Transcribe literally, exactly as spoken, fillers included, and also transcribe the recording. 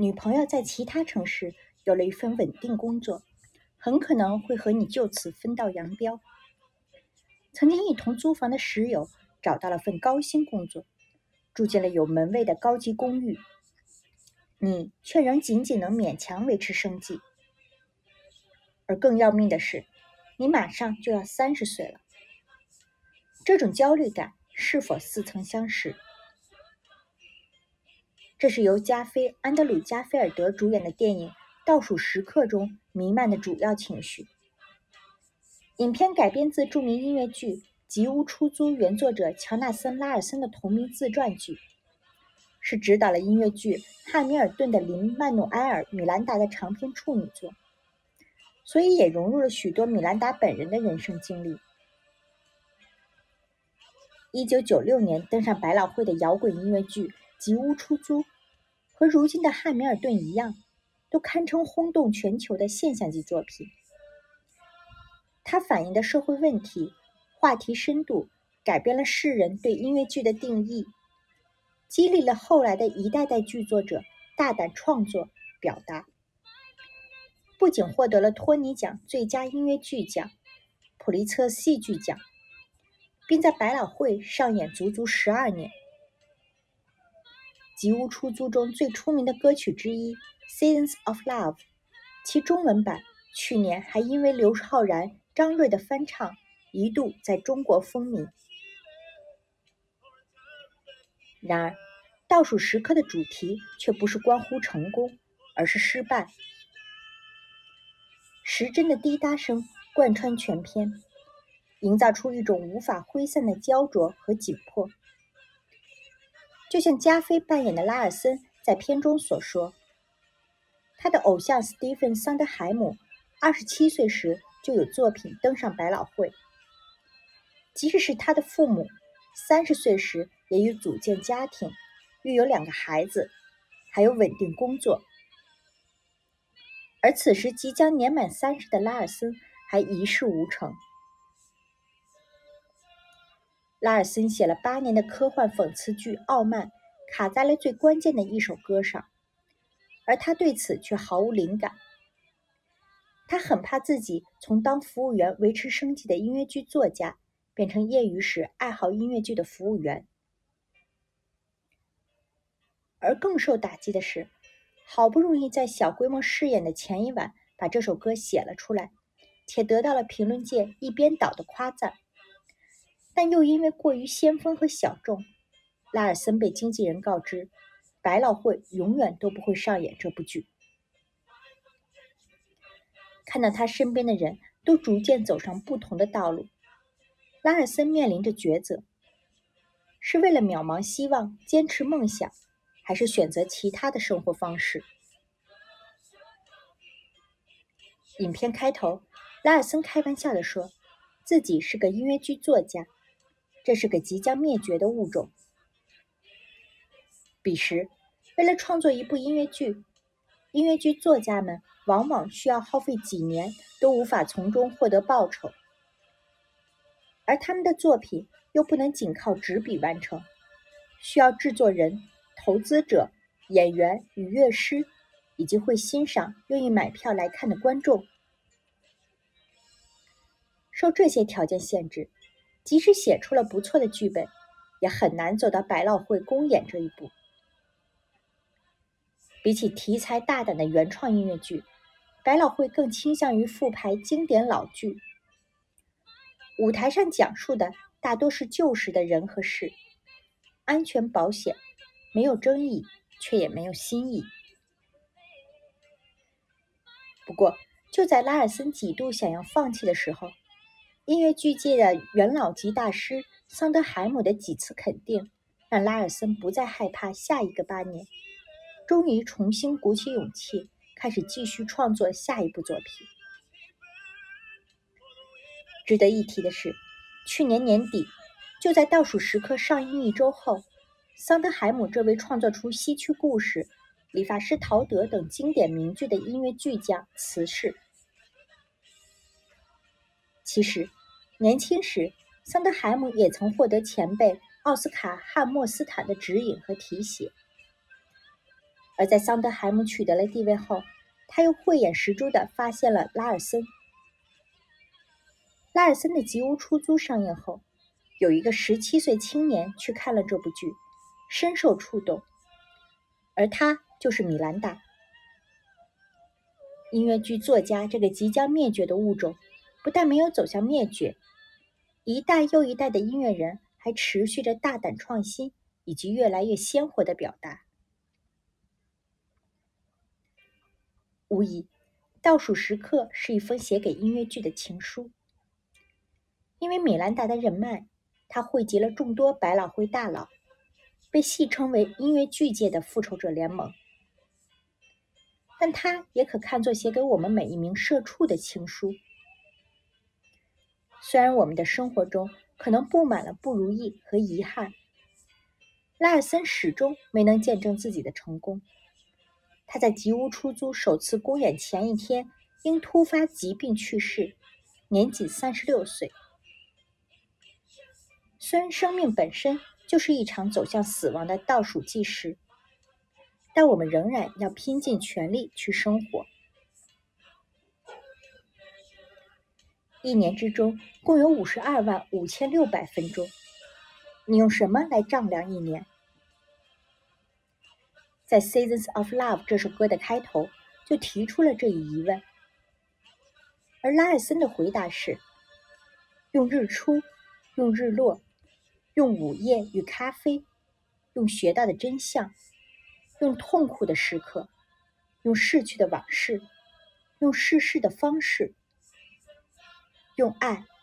女朋友在其他城市有了一份稳定工作，很可能会和你就此分道扬镳。曾经一同租房的室友找到了份高薪工作，住进了有门卫的高级公寓，你却仍仅仅能勉强维持生计。而更要命的是，你马上就要三十岁了。这种焦虑感是否似曾相识？这是由加菲·安德鲁·加菲尔德主演的电影《倒数时刻》中弥漫的主要情绪。影片改编自著名音乐剧《吉屋出租》原作者乔纳森·拉尔森的同名自传剧，是执导了音乐剧《汉密尔顿》的林·曼努埃尔·米兰达的长篇处女作，所以也融入了许多米兰达本人的人生经历。一九九六年登上百老汇的摇滚音乐剧《吉屋出租》，和如今的《汉密尔顿》一样，都堪称轰动全球的现象级作品。它反映的社会问题、话题深度改变了世人对音乐剧的定义，激励了后来的一代代剧作者大胆创作表达。不仅获得了托尼奖最佳音乐剧奖、普利策戏剧奖，并在百老汇上演足足十二年。吉屋出租中最出名的歌曲之一《Seasons of Love》，其中文版去年还因为刘昊然、张睿的翻唱，一度在中国风靡。然而，倒数时刻的主题却不是关乎成功，而是失败。时针的滴答声贯穿全篇，营造出一种无法挥散的焦灼和紧迫。就像加菲扮演的拉尔森在片中所说，他的偶像斯蒂芬·桑德海姆二十七岁时就有作品登上百老汇，即使是他的父母三十岁时也已组建家庭，育有两个孩子，还有稳定工作。而此时即将年满三十的拉尔森还一事无成。拉尔森写了八年的科幻讽刺剧《傲慢》卡在了最关键的一首歌上，而他对此却毫无灵感。他很怕自己从当服务员维持生计的音乐剧作家变成业余时爱好音乐剧的服务员。而更受打击的是，好不容易在小规模试演的前一晚把这首歌写了出来，且得到了评论界一边倒的夸赞，但又因为过于先锋和小众，拉尔森被经纪人告知，百老汇永远都不会上演这部剧。看到他身边的人都逐渐走上不同的道路，拉尔森面临着抉择，是为了渺茫希望坚持梦想，还是选择其他的生活方式？影片开头，拉尔森开玩笑地说，自己是个音乐剧作家，这是个即将灭绝的物种。彼时，为了创作一部音乐剧，音乐剧作家们往往需要耗费几年都无法从中获得报酬，而他们的作品又不能仅靠纸笔完成，需要制作人、投资者、演员与乐师，以及会欣赏、愿意买票来看的观众。受这些条件限制，即使写出了不错的剧本，也很难走到百老汇公演这一步。比起题材大胆的原创音乐剧，百老汇更倾向于复排经典老剧。舞台上讲述的大多是旧时的人和事，安全保险，没有争议，却也没有新意。不过，就在拉尔森几度想要放弃的时候，音乐剧界的元老级大师桑德海姆的几次肯定，让拉尔森不再害怕下一个八年，终于重新鼓起勇气，开始继续创作下一部作品。值得一提的是，去年年底，就在倒数时刻上映一周后，桑德海姆这位创作出《西区故事》、《理发师陶德》等经典名句的音乐巨匠辞世。其实，年轻时，桑德海姆也曾获得前辈奥斯卡·汉默斯坦的指引和提携。 而在桑德海姆取得了地位后，他又慧眼识珠地发现了拉尔森。拉尔森的吉屋出租上映后，有一个十七岁青年去看了这部剧，深受触动，而他就是米兰达。音乐剧作家这个即将灭绝的物种，不但没有走向灭绝，一代又一代的音乐人还持续着大胆创新以及越来越鲜活的表达。无疑，倒数时刻是一封写给音乐剧的情书。因为米兰达的人脉，他汇集了众多百老汇大佬，被戏称为音乐剧界的复仇者联盟。但它也可看作写给我们每一名社畜的情书。虽然我们的生活中可能布满了不如意和遗憾，拉尔森始终没能见证自己的成功。他在吉屋出租首次公演前一天因突发疾病去世，年仅三十六岁。虽然生命本身就是一场走向死亡的倒数计时，但我们仍然要拼尽全力去生活。一年之中共有五十二万五千六百分钟，你用什么来丈量一年？在《Seasons of Love》这首歌的开头就提出了这一疑问，而拉尔森的回答是：用日出，用日落，用午夜与咖啡，用学到的真相，用痛苦的时刻，用逝去的往事，用逝世的方式，用爱